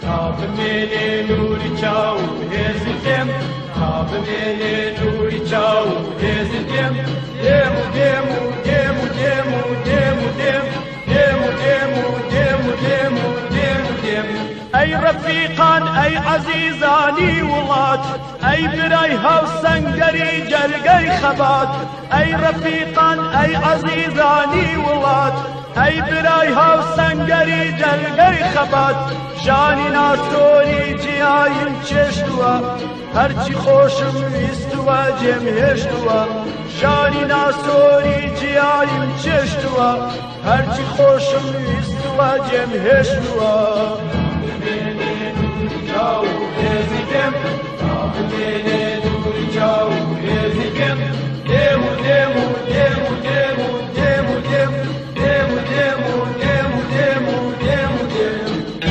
بمێنێ نوری چاو هێزی دێم تا بمێنێ نوری چاو هێزی دێم دێم و دێم و دێم و دێم و دێم و دێم دێم و دێم و دێم و دێم و دێم و دێم ئەی ڕەفیقان ئەی عەزیزانی وڵات ئەی برای هاوسەنگەری جەرگەی خەبات ئەی ڕەفیقان ئەی عەزیزانی وڵات ئەی برای هاوسەنگەری جەرگەی خەبات ژانی ناسۆری جیایم چێشتووە هەرچی خۆشم ویستووە جێم هێشتووە ژانی ناسۆری جیایم چێشتووە هەرچی خۆشم ویستووە جێم هێشتووە بمێنێ نوری چاو هێزی دێم تا بمێنێ نوری چاو هێزی دێم دێم و دێم و دێم و دێم و دێم و دێم دێم و دێم و دێم و دێم و دێم و دێم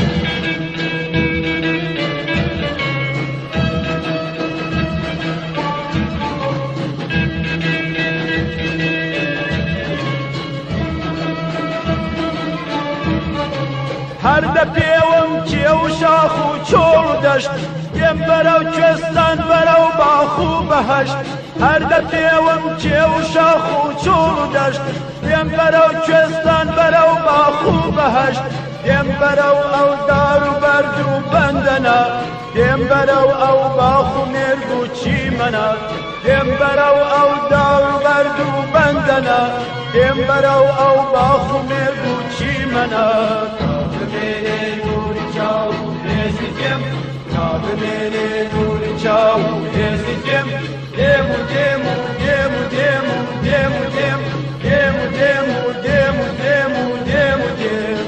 هەر دە پێوەم کێ و شاخ و چۆڵ و دەشت دێم بەرەو کوێستان بەرەو باخ و بەهەشت هەر دە پێوەم کێ و شاخ و چۆڵ و دەشت دێم بەرەو کوێستان بەرەو باخ و بەهەشت دێم بەرەو ئەو دار و بەرد و بەندەنە دێم بەرەو ئەو باخ و مێرگ و چیمەنە دێم بەرەو ئەو دار و بەرد و بەندەنە دێم بەرەو ئەو باخ و مێرگ و چیمەنە بمێنێ نوری چاو هێزی دێم تا بمێنێ نوری چاو هێزی دێم دێم و دێم و دێم و دێم و دێم و دێم دێم و دێم و دێم و دێم و دێم و دێم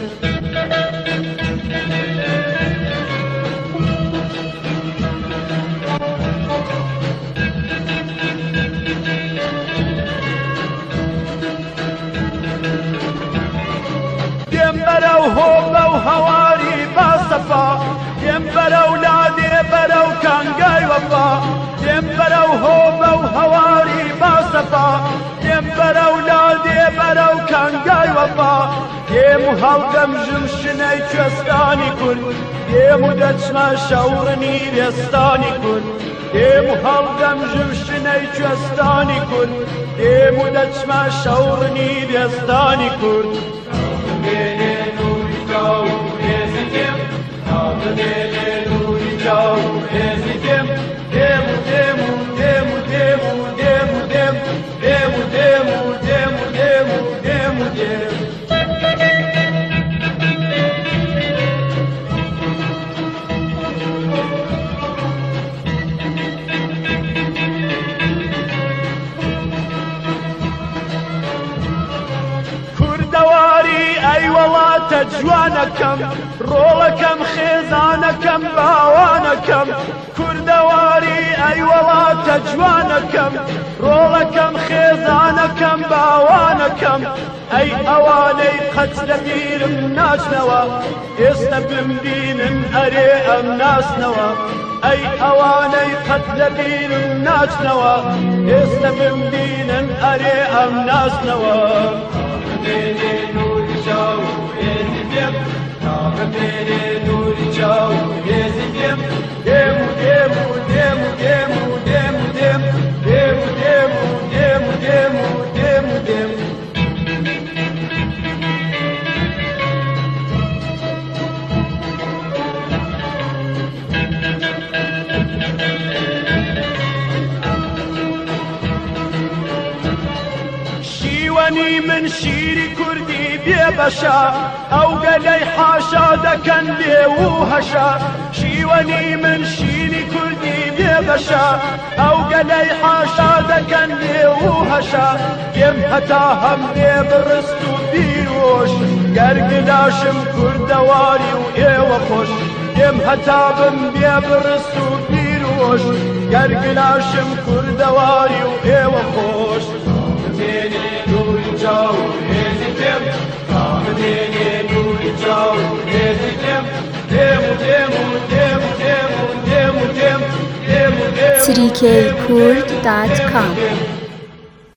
دێم بەرەو هۆبە و هەواری باسەفا دێم بەرەو لادێ بەرەو کانگای وەفا دێم بەرەو هۆبە و هەواری باسەفا دێم بەرەو لادێ بەرەو کانگای وەفا دێم و هەڵدەم ژمشنەی کوێستانی کورد دێم و دەچمە شەوڕنی وێستانی کورد دێم و هەڵدەم ژمشنەی کوێستانی کورد دێم و دەچمە شەوڕنی وێستانی کورد بمێنێ نوری چاو هێزی دێم تا بمێنێ نوری چاو هێزی دێم دێم و دێم و دێم و دێم و دێم و دێم دێم و دێم و دێم و دێم و دێم و دێم ئەی وڵاتە جوانەکەم ڕۆڵەکەم خێزانەکەم باوانەکەم کوردەواری ئەی وڵاتە جوانەکەم ڕۆڵەکەم خێزانەکەم باوانەکەم ئەی ئەوانەی قەت لە بیرم ناچنەوە ئێستا بمبینن ئەرێ ئەم ناسنەوە ئەی ئەوانەی قەت لە بیرم ناچنەوە ئێستا بمبینن ئەرێ ئەم ناسنەوە بمێنێ نوری چاو هێزی دێم تا بمێنێ نوری چاو هێزی دێم دێم و دێم و دێم و دێم و دێم و دێم دێم و دێم و دێم و دێم و دێم و دێم شیوەنی من شیری کوردی بێبەشە ئەو گەلەی حاشا دەکەن بێ و هەشە شیوەنی من شیری کوردی بێبەشە ئەو گەلەی حاشا دەکەن بێ و هەشە دێم هەتا هەم بێ بڕست و بیرۆش گەرگلاشم کوردەواری و ئێوە خۆش دێم هەتا بم بێ بڕست و بیرۆش گەرگلاشم کوردەواری و ئێوە خۆش بمێنێ نوری چاو هێزی دێم تا بمێنێ نوری چاو هێزی دێم دێم و دێم و دێم و دێم و دێم و دێم دێم و دێم www.3kkurd.com